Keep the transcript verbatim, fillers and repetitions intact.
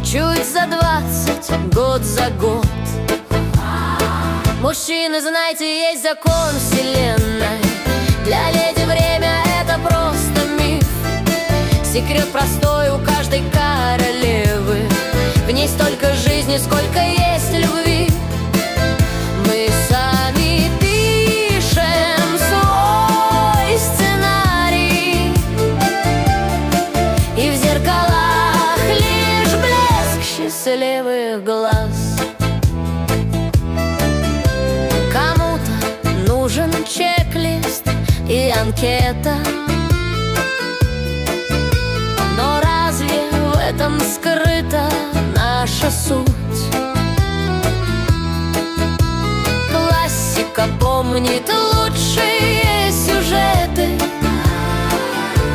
чуть за двадцать, год за год. Мужчины, знаете, есть закон вселенной. Для леди время — это просто миф. Секрет простой у каждой королевы. В ней столько жизни, сколько есть любви. Мы сами пишем свой сценарий, и в зеркалах лишь блеск счастливых глаз. Кому-то нужен чек-лист и анкета, но разве в этом скрыта наша суть? Классика помнит лучше